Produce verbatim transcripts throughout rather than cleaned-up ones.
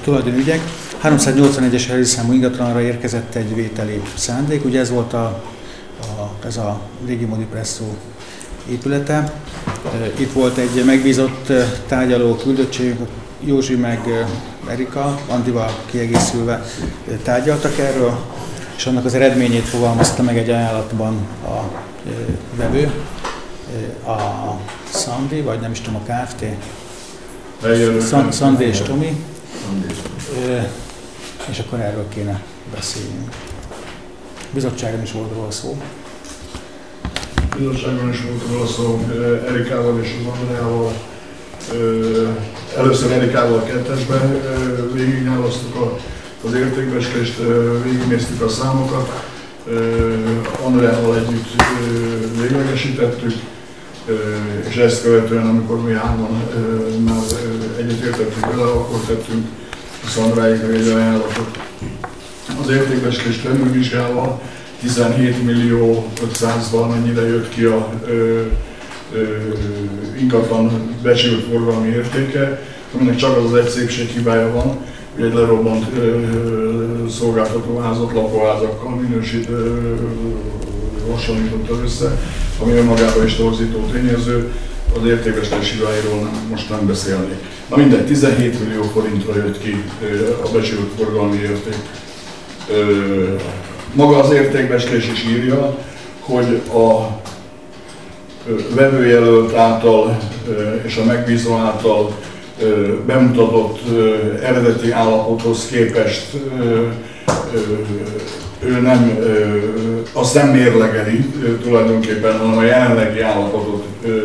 tulajdonügyek. háromszáznyolcvanegyes helyszámú ingatlanra érkezett egy vételi szándék, ugye ez volt a, a, ez a régi Modi Presszó épülete. Itt volt egy megbízott tárgyaló küldöttségünk, Józsi meg Erika, Andival kiegészülve tárgyaltak erről, és annak az eredményét fogalmazta meg egy ajánlatban a vevő, a Szandi, vagy nem is tudom, a Kft. Szandi és Tomi, és akkor erről kéne beszélni. Bizottságon is volt róla szó. Bizottságban is volt róla szó, Erikával és az Andreával. Először Erikával kettesben végignyálasztuk az értékbecslést, végignéztük a számokat, Andreával együtt véglegesítettük, és ezt követően, amikor mi hárman már egyetértettük vele, akkor tettünk Szandráig egy ajánlatot. Az értékbecslést felülvizsgálva tizenhét millió ötszáz valamennyire jött ki a ö, ö, ingatlan becsült forgalmi értéke, aminek csak az az egy szépséghibája van, hogy egy lerobbant ö, szolgáltatóházat lakóházakkal minősít, ö, hasonlította össze, ami önmagában is torzító tényező, az értékbeslés hibáiról most nem beszélnék. Na mindegy, tizenhét millió forintra jött ki ö, a becsült forgalmi érték. Ö, Maga az értékbecslés is írja, hogy a vevőjelölt által és a megbízó által bemutatott eredeti állapothoz képest ő nem, azt nem mérlegeli tulajdonképpen, hanem a jelenlegi állapotot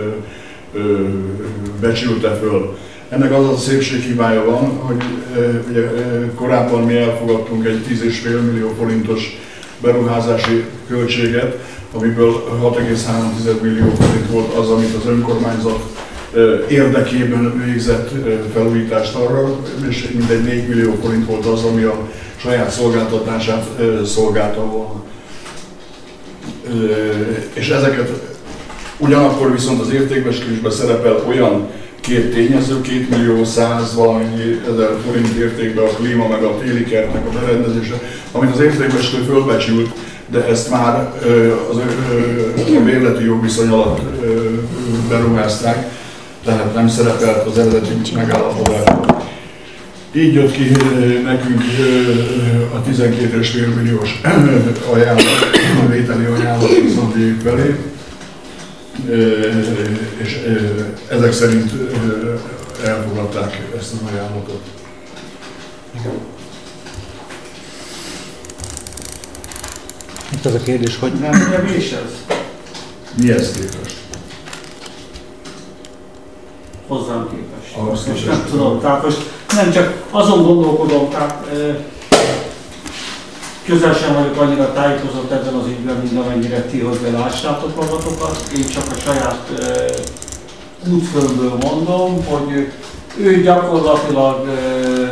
becsülte föl. Ennek az a szépséghibája van, hogy ugye, korábban mi elfogadtunk egy tíz egész öt millió forintos beruházási költséget, amiből hat egész három millió forint volt az, amit az önkormányzat érdekében végzett felújítást arra, és mindegy négy millió forint volt az, ami a saját szolgáltatását szolgálta volna. És ezeket ugyanakkor viszont az értékbecslésben szerepel olyan két tényező, két millió száz valamennyi ezer forint értékben a klíma meg a téli kertnek a berendezése, amit az értékbecslő fölbecsült, de ezt már az, a bérleti jogviszony alatt beruházták, tehát nem szerepelt az eredeti megállapodásban. Így jött ki nekünk a tizenkét egész öt milliós ajánlat, a vételi ajánlat viszont felé, és ezek szerint elfogadták ezt az ajánlatot. Itt az a kérdés, hogy... Nem, ugye mi is ez? Mihez képest? Hozzám képest. Ahhoz most képest. nem tudom, tehát most nem csak azon gondolkodom, tehát közel sem vagyok annyira tájékozott ebben az ügyben, mint amennyire ti, hogy belássátok magatokat. Én csak a saját uh, útfőmből mondom, hogy ő gyakorlatilag uh,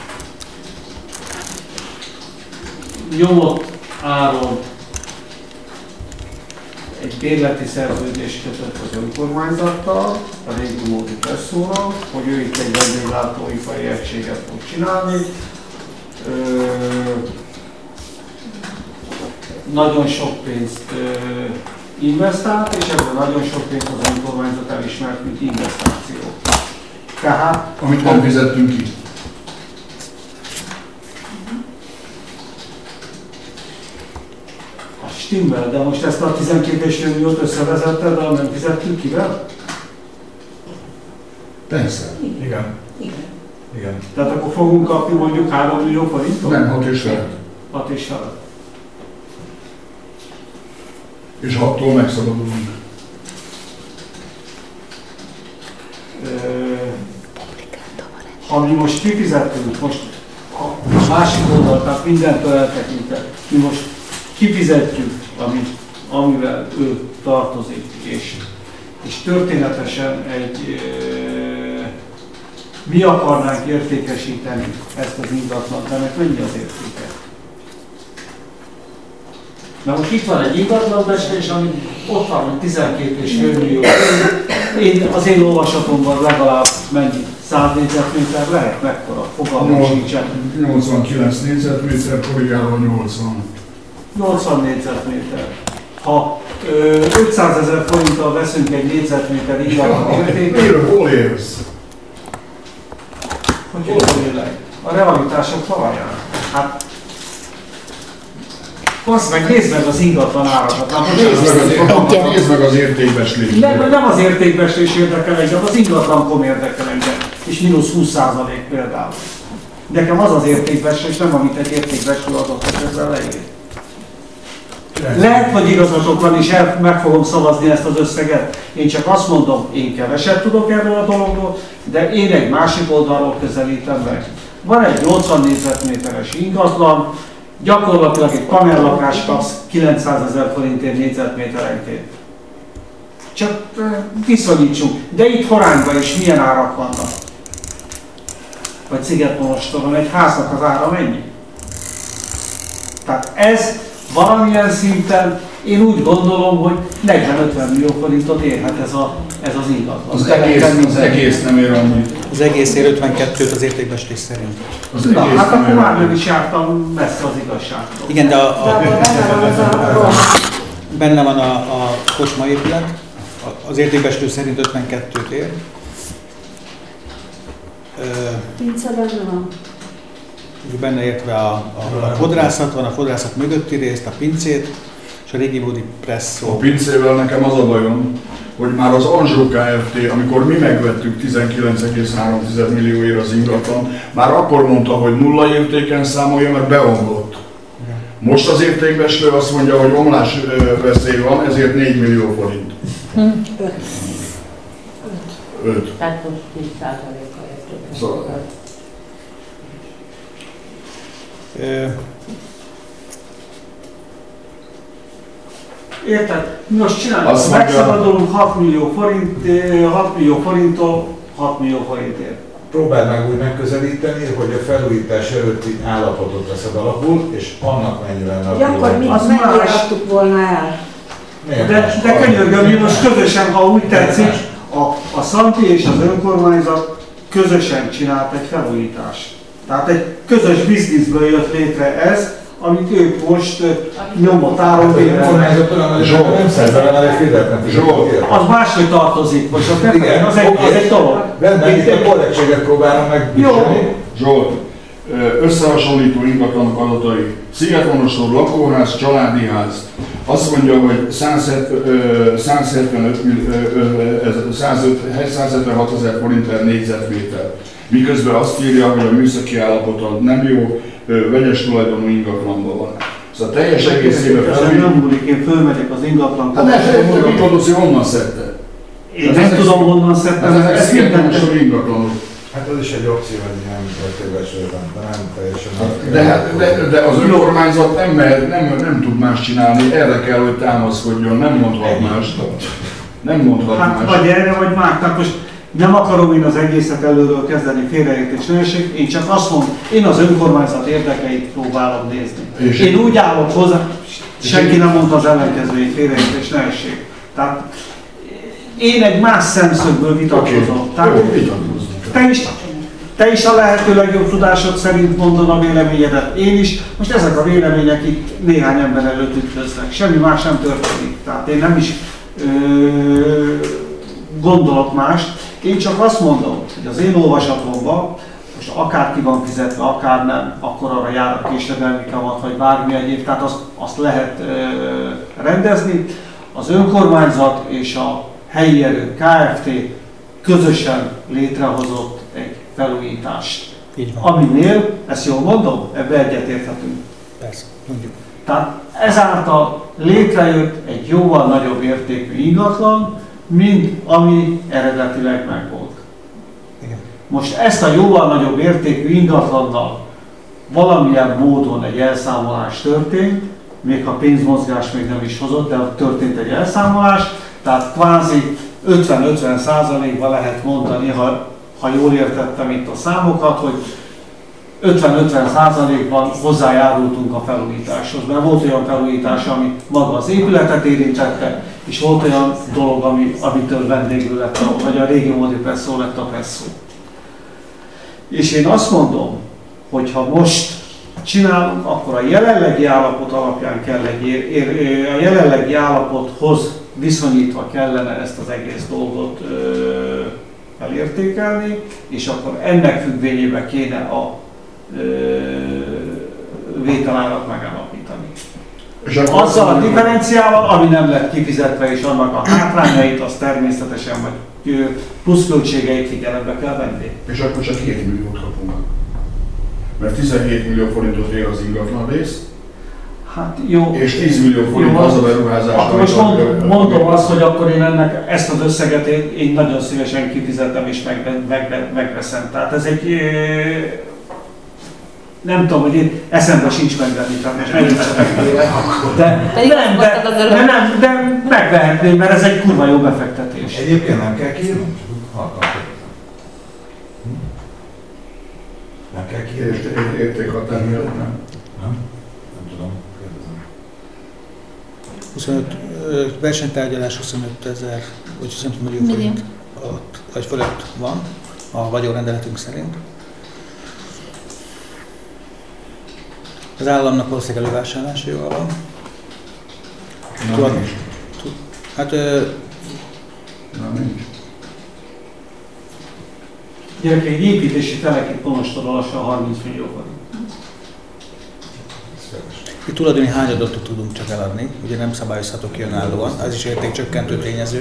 nyomott áron egy bérleti szerződést kötött az önkormányzattal, a régi Modi Presszóval, hogy ő itt egy vendéglátóipari egységet fog csinálni. Ö, nagyon sok pénzt ö, investált, és ebből nagyon sok pénzt az önkormányzat elismert, mint investáció. Tehát, amit nem fizettünk ki. Stimmel, de most ezt a tizenkét egész öt milliót összevezetted, de nem fizettünk kivel? Persze. Igen. Igen. Igen. Tehát akkor fogunk kapni mondjuk három millió forintot? Nem, hat és fel. hat és fel. És hattól megszabadulunk. Ha mi most kifizettünk, most a másik oldal, tehát mindentől eltekintve, mi most kifizetjük, amit, amivel ő tartozik, és, és történetesen egy, e, mi akarnánk értékesíteni ezt az ingatlant, ennek mennyi az értéke? Na most itt van egy ingatlanbecslés, ami ott van, hogy tizenkét egész öt millió. Én, az én olvasatomban legalább mennyi? száz négyzetméter lehet mekkora? Fogalmam sincsen. nyolcvankilenc négyzetméter, korrigálva nyolcvan. nyolcvan négyzetméter. Ha ö, ötszázezer forinttal veszünk egy négyzetméter ingatlan értékét, Miről, hol érsz? hogy hol élek? A realitások talaján. Hát, azt meg nézd meg az ingatlan árakat. Hát, Nézd meg az, nézd meg az értékbeslést. nem, nem az értékbeslés érdekel engem, az ingatlankom érdekel engem. És mínusz húsz százalék például. Nekem az az értékbeslés, nem amit egy értékbeslő adott ezzel leír. Lehet, hogy igazatok van, és el, meg fogom szavazni ezt az összeget. Én csak azt mondom, én keveset tudok erről a dologról, de én egy másik oldalról közelítem meg. Van egy nyolcvan négyzetméteres ingatlan, gyakorlatilag egy panellakást kapsz kilencszázezer forintért négyzetméterenként. Csak viszonyítsunk. De itt Horányban is milyen árak vannak? Vagy Szigetmonostoron egy háznak az ára mennyi? Tehát ez valamilyen szinten én úgy gondolom, hogy negyven-ötven millió forintot érhet ez, a, ez az ingatlan. Az egész, az egész nem ér annyit. Az egész ér ötvenkettőt az értékbeslés szerint. Az Na, egész hát nem akkor ér már nem annyit. is jártam messze az igazságtól. Igen, de a, a, a benne van a, a kocsma épület, a- az értékbeslő szerint ötvenkettőt ér. Ö, pince benne van. Benne értve a, a, a fodrászat, van a fodrászat mögötti részt, a pincét, és a régi módi A presszó. pincével nekem az a bajom, hogy már az Anzsó Kft., amikor mi megvettük tizenkilenc egész három millióért az ingatlan, már akkor mondta, hogy nulla értéken számolja, mert beomlott. Most az értékbeslő azt mondja, hogy omlás ö, veszély van, ezért négy millió forint. Öt. öt. Tehát most tíz százalékkal értékes. Szóval. Ö, Érted? Most csináljuk, Azt mondja- megszabadulunk hat millió forint, eh, hat millió forinttól hat millió forintért. Próbáld meg úgy megközelíteni, hogy a felújítás előtti állapotot veszed alapul, és annak mennyi lenne a Ugye akkor mi Az mennyire más. adtuk volna el? De, de könyörgöm, mi most közösen, ha úgy tetszik, a, a Szanti és az önkormányzat közösen csinált egy felújítást. Tehát egy közös bizniszből jött létre ez, amit ők most eh, nyomott áron bérelnek. Zsolt, nem szerzel el egy fizetnek. Zsolt. Az máshogy tartozik, most az, Igen, az, egy, oké. az egy dolog. Rendben, Itt- itt a korrektséget próbálom meg. Jó. Zsolt, ö, összehasonlító ingatlanok adatai. Szigetmonostor, lakóház, családi ház. Azt mondja, hogy százhetvenöt, mil- ö, ö, ez százhetvenhat ezer forint per négyzetméter. Miközben azt írja, hogy a műszaki állapota nem jó, ö, vegyes tulajdonú ingatlanban van. Szóval teljes egészében Ezen felújít. nem múlik, én fölmegyek az ingatlan. Hát ne felejtsd, hogy tudod, hogy honnan szedted. Én nem tudom, honnan szedtem, Hát ez ezek minden. szigetmonostor ingatlanok. Hát az is egy opció, hogy nem értékbeslőben, de nem teljesen. De, hát, de, de az önkormányzat nem, mer- nem, nem tud más csinálni, erre kell, hogy támaszkodjon, nem mondhat mást. Nem mondhat Hát mást. vagy erre, vagy már. Tehát most nem akarom én az egészet előről kezdeni félreértés nehézség, én csak azt mondom, én az önkormányzat érdekeit próbálom nézni. És- Én úgy állok hozzá, senki nem mondta az ellenkezőjét, félreértés nehézség. Tehát én egy más szemszögből Oké, vitatkozom. Tehát jó, vitatkozunk. te is, te is a lehető legjobb tudásod szerint mondod a véleményedet, én is. Most ezek a vélemények itt néhány ember előtt ütköznek, semmi más nem történik. Tehát én nem is ö, gondolok mást. Én csak azt mondom, hogy az én olvasatomban, most akár ki van fizetve, akár nem, akkor arra jár a késedelmi kamat, vagy bármi egyéb, tehát azt, azt lehet ö, rendezni. Az önkormányzat és a helyi erő Kft. Közösen létrehozott egy felújítást. Így van. Aminél, ezt jól mondom, ebbe egyetérthetünk. Persze, mondjuk. Tehát ezáltal létrejött egy jóval nagyobb értékű ingatlan, mint ami eredetileg megvolt. Igen. Most ezt a jóval nagyobb értékű ingatlannal valamilyen módon egy elszámolás történt, még ha pénzmozgás még nem is hozott, de történt egy elszámolás, tehát kvázi ötven-ötven százalékban lehet mondani, ha, ha jól értettem itt a számokat, hogy ötven-ötven százalékban hozzájárultunk a felújításhoz, mert volt olyan felújítás, ami maga az épületet érintette, és volt olyan dolog, ami, amitől vendégül lett, a, vagy a régi módi presszó lett a presszó. És én azt mondom, hogy ha most csinálunk, akkor a jelenlegi állapot alapján kell egy ér, ér, a jelenlegi állapothoz viszonyítva kellene ezt az egész dolgot ö, elértékelni, és akkor ennek függvényében kéne a ö, vételárat megállapítani. Azzal a differenciával, ami nem lett kifizetve, és annak a hátrányait, az természetesen vagy pluszköltségeit figyelembe kell venni. És akkor csak hét milliót kapunk. Mert tizenhét millió forintot ér az ingatlan rész, hát jó, és tíz millió forint jó, az a beruházás. akkor most mondom, mondom azt, hogy akkor én ennek ezt az összeget én, én nagyon szívesen kifizetem és meg, meg, megveszem. Tehát ez egy... Nem tudom, hogy én eszembe sincs megvenni, tehát most megveszem tőle. De, nem, de, de, nem, de megvehetném, mert ez egy kurva jó befektetés. Egyébként nem kell kiírni? Nem kell kiírni? Értékhatár miatt nem. Nem? Nem tudom, kérdezem. huszonöt versenytárgyalás huszonöt ezer, vagy huszonöt millió forint alatt, vagy fölött van a vagyonrendeletünk szerint. Az államnak valószínűleg elővásárlási joga van. Nem, nincs. Hát... Ö... Nem, nincs. Gyerekek, egy építési telekét Ponostól lassan harminc millió forint. Itt tulajdoni hányadatot tudunk csak eladni, ugye nem szabályozhatok önállóan, ez is értékcsökkentő tényező.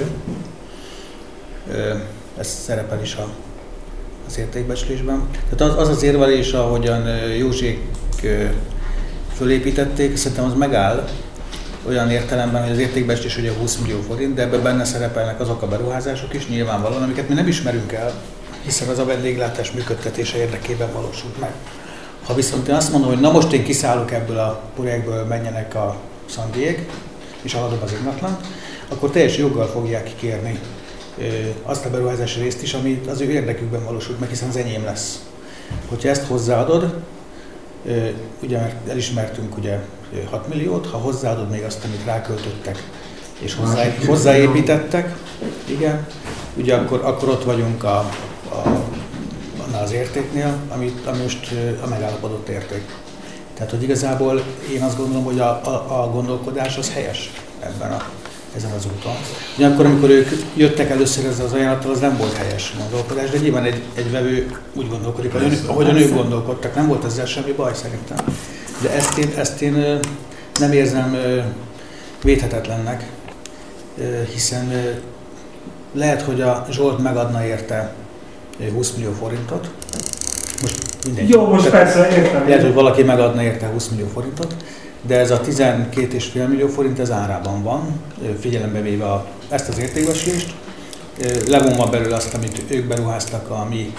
Ez szerepel is a, az értékbecslésben. Tehát az az, az érvelés, ahogyan Józsék fölépítették, szerintem az megáll olyan értelemben, hogy az értékbecslés ugye húsz millió forint, de ebben benne szerepelnek azok a beruházások is nyilvánvalóan, amiket mi nem ismerünk el, hiszen az a vendéglátás működtetése érdekében valósult meg. Ha viszont én azt mondom, hogy na most én kiszállok ebből a projektből, menjenek a szandiék, és eladom az ingatlant, akkor teljes joggal fogják kérni azt a beruházási részt is, ami az ő érdekükben valósult meg, hiszen az enyém lesz. Hogyha ezt hozzáadod, ugye mert elismertünk ugye hat milliót, ha hozzáadod még azt, amit ráköltöttek, és hozzá, hozzáépítettek, igen, ugye akkor, akkor ott vagyunk a, a, annál az értéknél, amit, ami most a megállapodott érték. Tehát, hogy igazából én azt gondolom, hogy a, a, a gondolkodás az helyes ebben a, ezen az úton. Ugyanakkor, amikor ők jöttek először ezzel az ajánlattal, az nem volt helyes gondolkodás, de nyilván egy, egy vevő úgy gondolkodik, ahogyan ők gondolkodtak, nem volt ezzel semmi baj szerintem. De ezt én, ezt én nem érzem védhetetlennek, hiszen lehet, hogy a Zsolt megadna érte húsz millió forintot. Most mindegy. Jó, most persze, értem. Lehet, hogy valaki megadna érte húsz millió forintot, de ez a tizenkét egész öt millió forint ez árában van, figyelembe véve a, ezt az értékbeslést, levonva belőle azt, amit ők beruháztak, ami,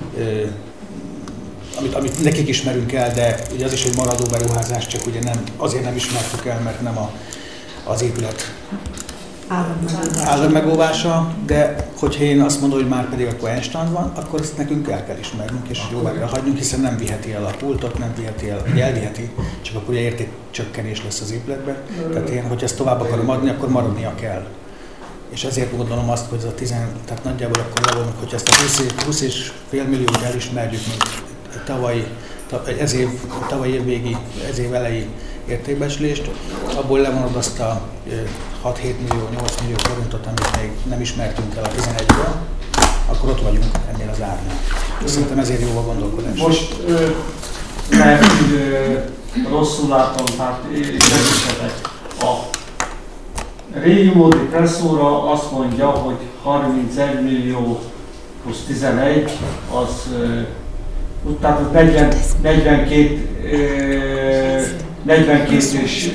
amit, amit nekik ismerünk el, de ugye az is egy maradó beruházás, csak ugye nem, azért nem ismertük el, mert nem a, az épület államegóvása, de hogyha én azt mondom, hogy már pedig akkor Einstein van, akkor ezt nekünk el kell ismernünk, és jóvá kell hagynunk, hiszen nem viheti el a pultot, nem viheti el, vagy elviheti, csak akkor ugye értékcsökkenés lesz az épületben. Tehát én, hogyha ezt tovább akarom adni, akkor maradnia kell. És ezért gondolom azt, hogy ez a tíz, tehát nagyjából akkor levonunk, hogyha ezt a húsz és fél milliót elismerjük, mint tavalyi, ez év, tavalyi év végi, ez év elejé értékbecslést, abból levonod azt a hat-hét millió, nyolc millió forintot, amit még nem ismertünk el a tizenegyből, akkor ott vagyunk ennél az árnál. Szerintem ezért jó a gondolkodás. Most lehet, hogy rosszul látom, tehát segítsetek. A régi módi presszóra azt mondja, hogy harmincegy millió plusz tizenegy, az tehát negyven, negyvenkét, negyvenkét és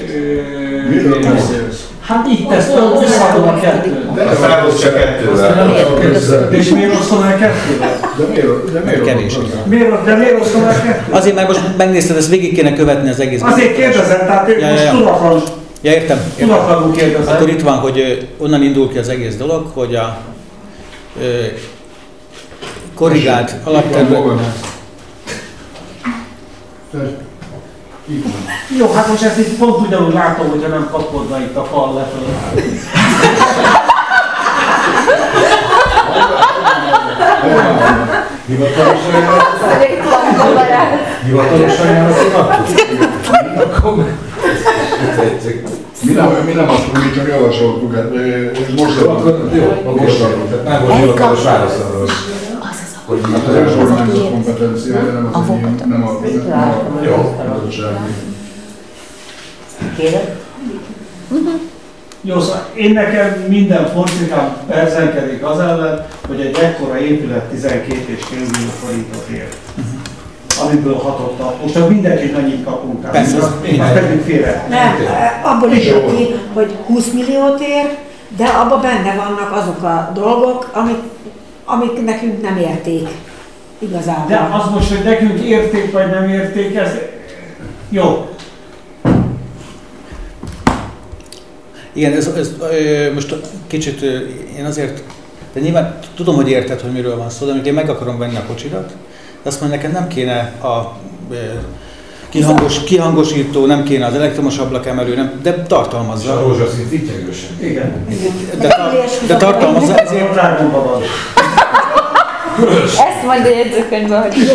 hát itt ezt összeadom a kettőt. De felosztja csak kettővel. És miért osztom el kettővel? De miért, de miért Kevés. Miért, de miért osztom el kettővel? Azért, mert most megnézted, ezt végig kéne követni az egész. Azért kérdezem, tehát ja, most ja, tudatlanul. Ja, értem. értem. Tudatlanul kérdezem. Akkor itt van, hogy onnan indul ki az egész dolog, hogy a ö, korrigált alapterület. Jó, hát most ezt itt pont ugyanúgy látom, hogyha nem kapkodna itt a fal lefelé. Hivatalosan Hivatalosan Hivatalosan Mi nem, mi nem azt mondjuk, csak javasoltuk, hát ez most akkor jó, most tehát nem volt hivatalos válasz arról. Hát az önkormányzat kompetenciája, nem az, hogy nem a bizottság. Jó, szóval én nekem minden forcikám perzenkedik az ellen, hogy egy ekkora épület tizenkét és fél millió forintot ér. Amiből hatottak. Most csak mindenkit mennyit kapunk. Persze, az pedig félre. Nem, abból is ki, hogy húsz milliót ér, de abban benne vannak azok a dolgok, amik, amik nekünk nem érték igazából. De az most, hogy nekünk érték vagy nem érték, ez jó. Igen, ez, ez most kicsit én azért, de nyilván tudom, hogy érted, hogy miről van szó, de amikor én meg akarom venni a kocsidat, de azt mondja, nekem nem kéne a kihangos, kihangosító, nem kéne az elektromos ablakemelő, nem, de tartalmazza. A rózsaszín fittyegősen. Igen. De, tar, de tartalmazza ezért. Ezt majd a jegyzőkönyvben hagyjuk.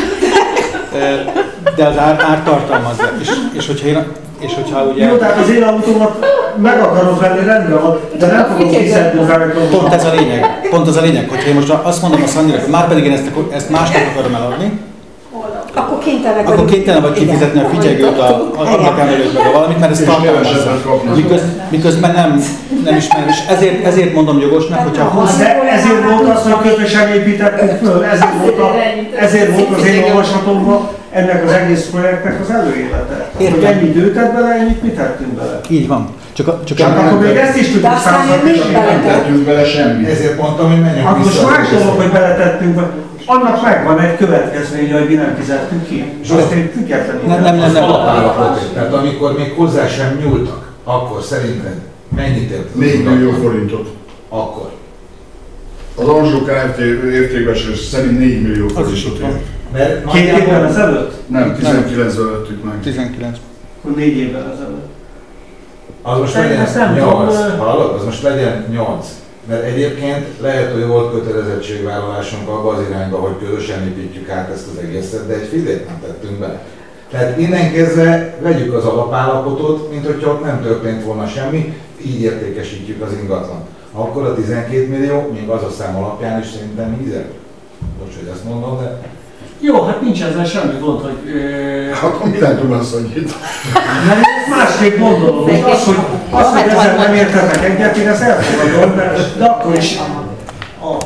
De az ár, ár tartalmazza. És, és, hogyha én, és hogyha ugye... Jó, tehát az én autómat meg akarod venni, rendben van, de nem fogom fizetni az elektromos. Pont ez a lényeg. Pont az a lényeg, hogyha én most azt mondom a Szandinak, hogy már pedig én ezt, ezt másnak akarom eladni, Akkor kénytelen akkor kénytelen vagy kifizetni a figyelőt, a ablakemelőt, meg a valamit, mert ezt tartalmazza. Miköz, miközben nem, nem ismerem, és ezért, ezért mondom jogosnak, hogyha húsz... De ezért volt az, hogy közösen építettük föl, ezért volt, a, ezért volt az én olvasatomban ennek az egész projektnek az előélete. Hogy ennyi időt tett bele, ennyit mi tettünk bele. Így van. Csak, a, csak, Csak akkor még ezt is tudjuk számolni. Nem tettünk bele semmit. Ezért mondtam, hogy menjünk hát vissza. most más dolog, hogy beletettünk, annak megvan egy következménye, hogy mi nem fizettünk ki. És azt én függetlenül. Nem, nem, nem, nem. Alapállapot. Tehát amikor még hozzá sem nyúltak, akkor szerinted mennyit ért? négy millió forintot. Akkor. Az Anzsó Kft. Értékbeslés szerint négy millió forintot ért. Mert Két évvel ezelőtt? Nem, tizenkilencben vettük meg. tizenkilenc. Akkor négy évvel ezelőtt. az most Szerintem ezt legyen nem nyolc. tudom, Hallod? Az most legyen nyolc. Mert egyébként lehet, hogy volt kötelezettségvállalásunk abba az irányba, hogy közösen építjük át ezt az egészet, de egy fillért nem tettünk bele. Tehát innen kezdve vegyük az alapállapotot, mint hogyha ott nem történt volna semmi, így értékesítjük az ingatlant. Akkor a tizenkét millió, még az a szám alapján is szerintem mízer. Bocs, hogy ezt mondom, de... Jó, hát nincs ezzel semmi gond, hogy... Ö... Hát akkor minden tudsz, hogy itt. Mert én ezt másképp gondolom, hogy az, hogy, az, hogy ezzel nem értetek egyet, én ezt elfogadom, de, de akkor is a...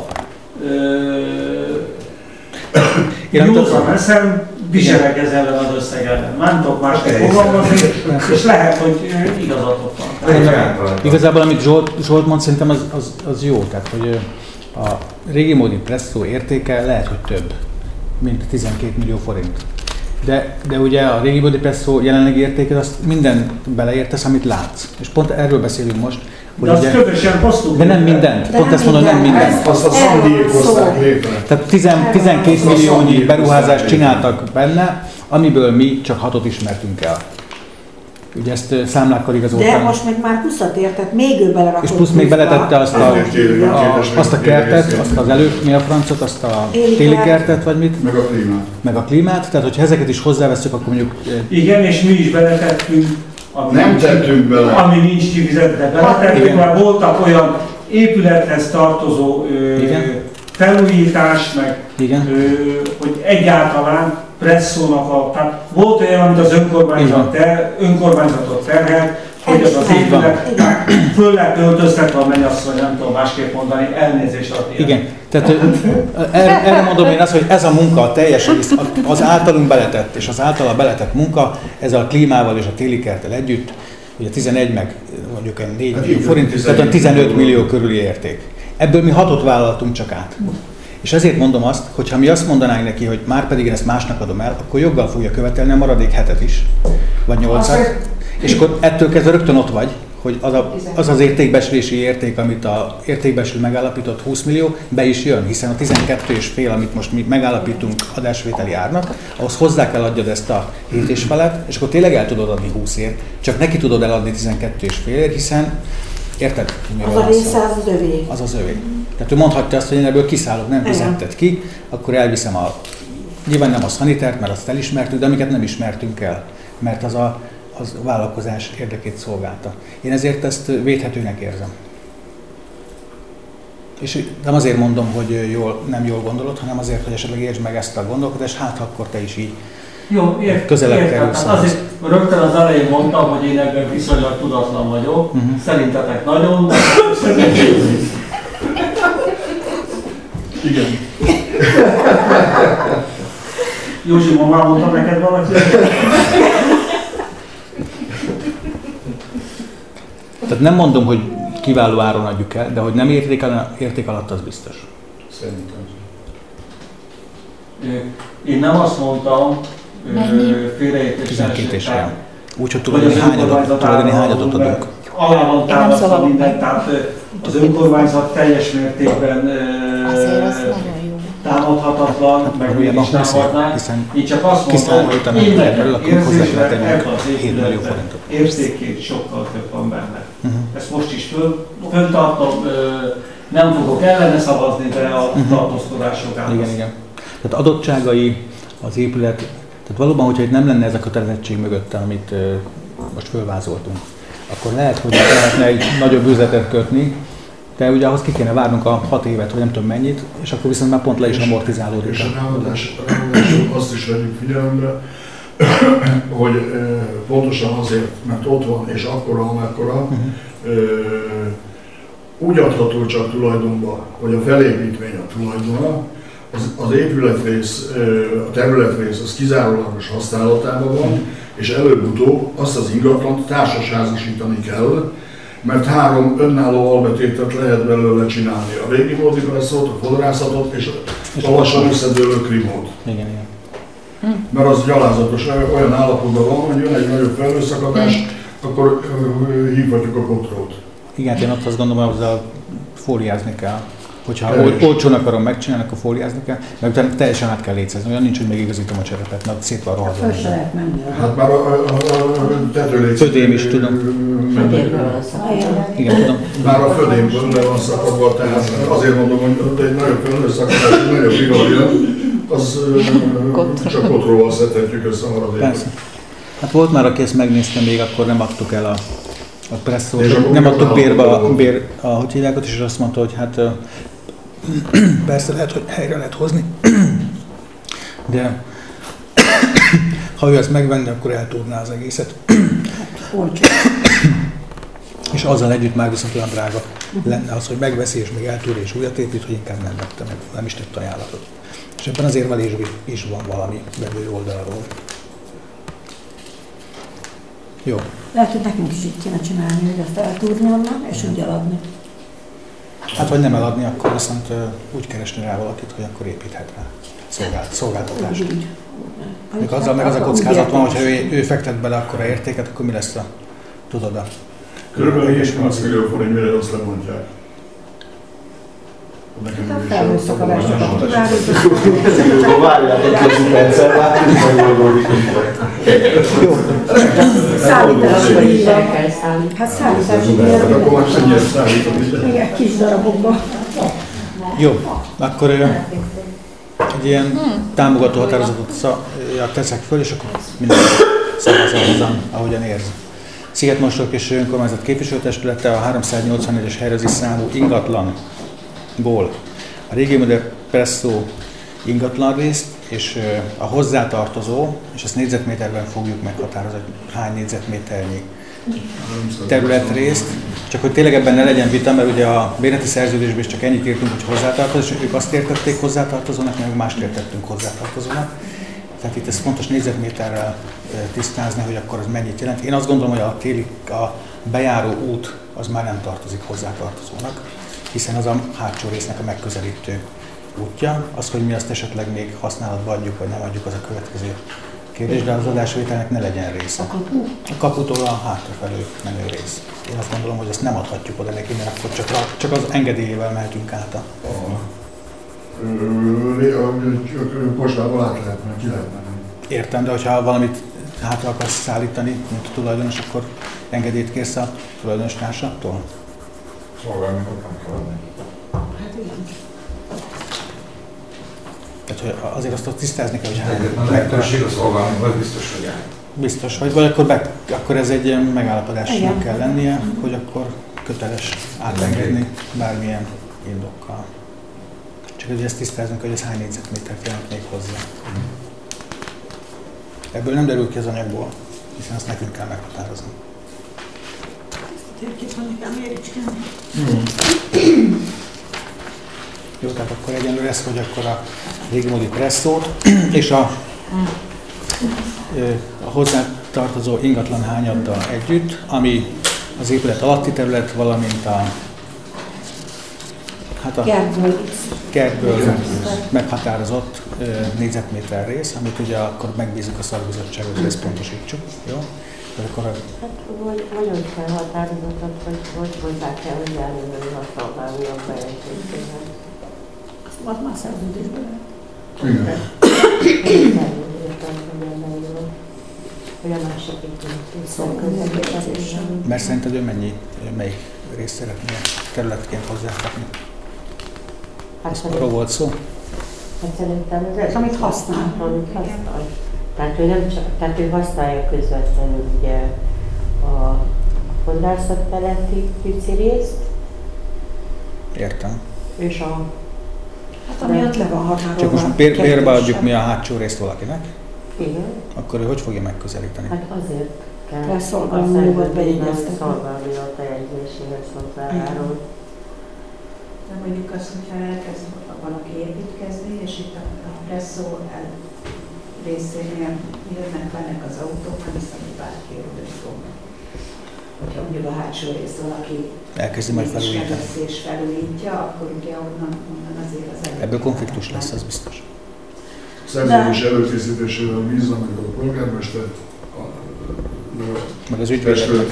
Józan eszem viseleg ez ellen az összeg ellen. Nem tudok másképp fogalmazni, és lehet, hogy igazatok van. Igazából, amit Zsolt, Zsolt mond, szerintem az, az, az jó. Tehát, hogy a régi módi presszó értéke lehet, hogy több, mint tizenkét millió forint. De, de ugye a régi módi presszó jelenlegi értéke, azt minden beleértesz, amit látsz. És pont erről beszélünk most. De azt közösen hoztuk. De nem mindent. Pont ezt mondom, nem mindent. Azt a Szandiék hozták létre. Tehát tizenkét milliónyi beruházást csináltak benne, amiből mi csak hatot ismertünk el. Ugye ezt számlákkal igazoltam. De most meg már húszat értett, még ő belerakott. És plusz még beletettte azt a, a, azt a kertet, azt az elő, mi a francot, azt a téli kertet, vagy mit? Meg a klímát. Meg a klímát, tehát hogyha ezeket is hozzáveszünk, akkor mondjuk... Igen, és mi is beletettünk. Ami Nem nincs, tettünk bele. Ami nincs kifizetve, beletettünk, mert voltak olyan épülethez tartozó ö, felújítás, meg ö, hogy egyáltalán presszónak a... Tehát volt olyan, amit az önkormányzat ter, önkormányzatot terhelt, hogy az az épület föl lett öltöztetve a mennyasszony, nem tudom másképp mondani, elnézést adni. Igen, tehát erre, erre mondom én azt, hogy ez a munka a teljes rész, az általunk beletett, és az általa beletett munka, ez a klímával és a téli kerttel együtt, ugye tizenegy meg mondjuk négy millió forint, tehát a tizenöt millió körüli érték. Ebből mi hatot vállaltunk csak át. És ezért mondom azt, hogy ha mi azt mondanánk neki, hogy már pedig én ezt másnak adom el, akkor joggal fogja követelni a maradék hetet is, vagy nyolcat, és akkor ettől kezdve rögtön ott vagy, hogy az a, az, az értékbecslési érték, amit a értékbecsülő megállapított húsz millió, be is jön, hiszen a tizenkettő és fél, amit most mi megállapítunk adásvételi árnak, ahhoz hozzá kell adjad ezt a hét és felet, és akkor tényleg el tudod adni húszért, csak neki tudod eladni tizenkettő és félért, hiszen Érted? Az a része az az övé. Az az övé. Tehát ő mondhatta azt, hogy én ebből kiszállok, nem fizetted ki, akkor elviszem a... Nyilván nem a szanitert, mert azt elismertük, de amiket nem ismertünk el, mert az a, az a vállalkozás érdekét szolgálta. Én ezért ezt védhetőnek érzem. És nem azért mondom, hogy jól, nem jól gondolod, hanem azért, hogy esetleg értsd meg ezt a gondolkodást, hát akkor te is így jó, ért, közelebb kerülsz. Azért rögtön az elején mondtam, hogy én ebben viszonylag tudatlan vagyok. Uh-huh. Szerintetek nagyon, de igen. Józsi, ma már mondtam neked valaki? Tehát nem mondom, hogy kiváló áron adjuk el, de hogy nem érték, érték alatt, az biztos. Szerintem. Én nem azt mondtam, félreértésre esetleg, úgyhogy tulajdoni hányadot, tulajdoni hányadot adunk. Alá van támasztva mindent, tehát az önkormányzat teljes mértékben támadhatatlan, meg mi is támadnánk. Én csak azt mondom, hogy én nekem érzésben ebben az épületben értékét sokkal több van benne. Uh-huh. Ezt most is föl, föntartom, nem fogok ellene szavazni, de a uh-huh. tartózkodások áll. Igen, igen. Tehát adottságai az épület, tehát valóban, hogyha itt nem lenne ez a kötelezettség mögötte, amit uh, most fölvázoltunk, akkor lehet, hogy lehetne egy nagyobb üzletet kötni, de ugye ahhoz ki kéne várnunk a hat évet, vagy nem tudom mennyit, és akkor viszont már pont le is amortizálódik. És a ráadásul azt is vegyük figyelembe, hogy e, pontosan azért, mert ott van, és akkora, amekkora, uh-huh. e, úgy adható csak tulajdonba, hogy a felépítmény a tulajdona, az, az épületrész, e, a területrész az kizárólagos használatában van, és előbb-utóbb azt az ingatlant társasházasítani kell, mert három önálló albetétet lehet belőle csinálni. A régi multipresszót, a fodrászatot és a lassan összedőlő krimót. Igen, igen. Mert az gyalázatos, olyan állapotban van, hogy jön egy nagyobb felhőszakadás, akkor hívhatjuk a kotrót. Igen, én ott azt gondolom, hogy azzal fóliázni kell. Hogyha ol, olcsón akarom megcsinálni, akkor fóliázni kell, meg utána teljesen át kell lécezni. Olyan nincs, hogy még igazítom a cserepet, mert szét van rohadva. Föl se lehet menni. Hát már a, a, a tetőléc... Födém is, tudom. Igen, tudom. Már a födémből le van szakadva, tehát azért mondom, hogy egy nagyobb felhőszakadás, egy nagyobb vihar jön, az csak kotróval szedhetjük össze a maradékot. Persze. Hát volt már, aki ezt megnézte, még akkor nem adtuk el a, a presszót, nem adtuk bérbe a, bér, a hogy hívják, és azt mondta, hogy hát persze lehet, hogy helyre lehet hozni, de ha ő ezt megvenni, akkor eltúrná az egészet. És azzal együtt már viszont olyan drága lenne az, hogy megveszi és még eltúr és újat épít, hogy inkább nem vette meg, nem is tett ajánlatot. És ebben az érvelésben is van valami vevő oldalról. Jó. Lehet, hogy nekünk is így kéne csinálni, hogy ezt eltúrni onnan, és úgy eladni. Hát, vagy nem eladni, akkor viszont uh, úgy keresni rá valakit, hogy akkor építhet rá szolgált, szolgáltatást. Még azzal meg az a kockázat van, hogyha ő, ő fektet bele akkora értéket, akkor mi lesz a, tudod a... Körülbelül hétszáz millió forint, mire azt lemondják. A felhőszakadásra várjátok két percet, látjuk, hogy megoldódik. Jó. Szállítási díjra. Hát szállítási díjra. Hát akkor már szennyire szállítani. Igen, kis darabokban. Jó, akkor egy ilyen támogató határozatot teszek föl, és akkor mindenki szavazza hozzám, ahogyan érzi. Szigetmostok és Önkormányzat Képviselőtestülete a háromszáznyolcvannégyes helyrezi számú ingatlanból a régi modell presszó ingatlan részt és a hozzátartozó, és ezt négyzetméterben fogjuk meghatározni, hogy hány négyzetméternyi területrészt, csak hogy tényleg ebben ne legyen vita, mert ugye a bérleti szerződésben is csak ennyit írtunk, hogy hozzátartozó, és ők azt értették hozzátartozónak, meg mást értettünk hozzátartozónak. Tehát itt ez fontos négyzetméterrel tisztázni, hogy akkor az mennyit jelent. Én azt gondolom, hogy a téli a bejáró út az már nem tartozik hozzátartozónak, hiszen az a hátsó résznek a megközelítő útja. Az, hogy mi azt esetleg még használatba adjuk, vagy nem adjuk, az a következő kérdés, de az adásvételnek ne legyen része. A kapu? A kaputól a hátrafelé menő rész. Én azt gondolom, hogy ezt nem adhatjuk oda neki, mert akkor csak, a, csak az engedélyével mehetünk át a... Postában át lehet, mert ki lehet menni. Értem, de hogyha valamit hátra akarsz szállítani, mint a tulajdonos, akkor engedélyt kérsz a tulajdonos társaktól? Szolgálmikor nem kell adni. Hát igen. Tehát azért azt tisztázni kell, hogy Egyetlen a lehetőség a szolgálmikor biztos, hogy áll. Biztos, vagy, vagy akkor, be, akkor ez egy ilyen megállapodásnak Igen. kell lennie, hogy akkor köteles átengedni bármilyen indokkal. Csak hogy ezt tisztázunk, hogy ez hány négyzetmétert jelent még hozzá. Ebből nem derül ki az anyagból, hiszen azt nekünk kell meghatározni. Térképen nekem méricskélni. Jó, tehát akkor egyenlő lesz, hogy akkor a Régimódi Presszót és a, a hozzá tartozó ingatlan hányaddal együtt, ami az épület alatti terület, valamint a hát a Kertből. kertből meghatározott négyzetméter rész, amit ugye akkor megbízunk a szakbizottságot, hogy ezt pontosítsuk. Jó? Tehát akkor a Hát vagy, vagy úgy kell határozatot, hogy, hogy hozzá kell, hogy jelölni a szolgálóak bejegyzéséhez. Az már szerződésben lehet. Igen. Hogy a másik épületészre. Mert szerinted ő mennyi, melyik részt szeretné területként hozzákapni? Hát Arról volt szó? Hát szerintem ez egy, Amit használ. Amit használ. Tehát ő, nem csak, tehát ő használja közvetlenül ugye a fodrászatteleti pici részt, Értem. és a Hát amiatt le van határolva. Csak most bér, bérbe adjuk mi a hátsó részt valakinek, igen, akkor ő hogy fogja megközelíteni? hát azért kell Kell szolgálójogot bejegyeztetni. szolgálójog bejegyzéséhez hozzárul. De mondjuk azt, hogyha elkezd valaki építkezni, és itt a presszó el részénél jönnek bennek az autók, nem hiszem, hogy bárki jól fog. Hogyha mondjuk a hátsó részt valaki Elkezdi majd felújítani. és felújítja, akkor ugye onnan, onnan azért az előtt. Ebből konfliktus lesz, az biztos. Szerződés előkészítésével bízza meg a polgármester, a, Meg az a ügyvédeknek.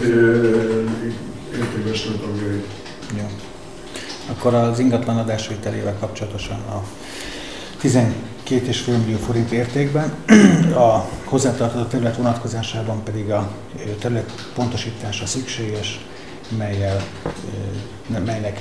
értékesítő tagjai. Jó. Akkor az ingatlan adásvételével kapcsolatosan a tizenkét egész öt millió forint értékben, a hozzátartozó terület vonatkozásában pedig a terület pontosítása szükséges, melyel, melynek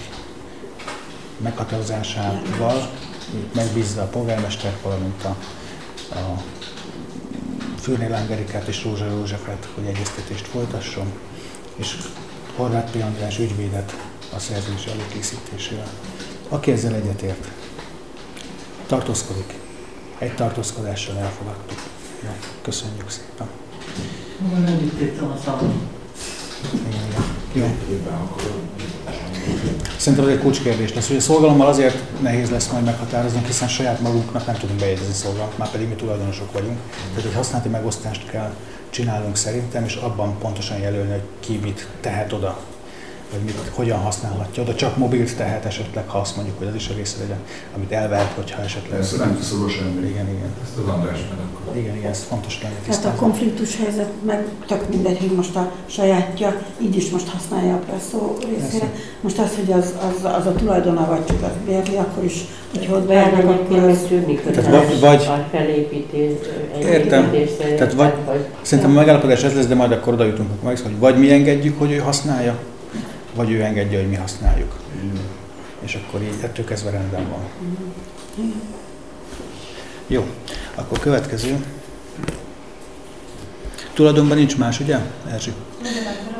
meghatározásával megbízza a polgármestert, valamint a, a Fürné Lángerikát és Rózsa Józsefet, hogy egyeztetést folytasson, és Horváth P. András ügyvédet a szerződés előkészítésével. Aki ezzel egyetért, tartózkodik. Egy tartózkodással elfogadtuk. Ja, köszönjük szépen. Maga nem itt értem a számot. Igen, igen. Jó. Szerintem ez egy kulcskérdés lesz, hogy a szolgalommal azért nehéz lesz majd meghatározni, hiszen saját magunknak nem tudunk bejegyezni szolgalmat, már pedig mi tulajdonosok vagyunk. Tehát egy használati megosztást kell csinálnunk szerintem, és abban pontosan jelölni, hogy ki mit tehet oda, vagy mit, hogyan használhatja oda. Csak mobilt tehet esetleg, ha azt mondjuk, hogy az is a része legyen, amit elvehet, hogyha esetleg... Ezt nem tesz oda semmi. Igen, igen. Ezt az András meg akkor. Igen, igen, ez fontos lenne Hát tisztázni. a konfliktus helyzet meg tök mindegy, hogy most a sajátja így is most használja a presszó részére. Persze. Most az, hogy az, az, az a tulajdona vagy csak az bérli, akkor is, hogyha ott Olyan beállnak, akkor egyébként az... még tűnni köteles vagy- vagy- a felépítés, egy Értem. építés szerint, Tehát vagy- vagy Szerintem a megállapodás ez lesz, de majd akkor oda jutunk, hogy vagy mi engedjük, hogy ő használja, vagy ő engedje, hogy mi használjuk. És akkor így ettől kezdve rendben van. Jó, akkor következő. Tulajdonban nincs más, ugye, Erzsi? Ugyanakkor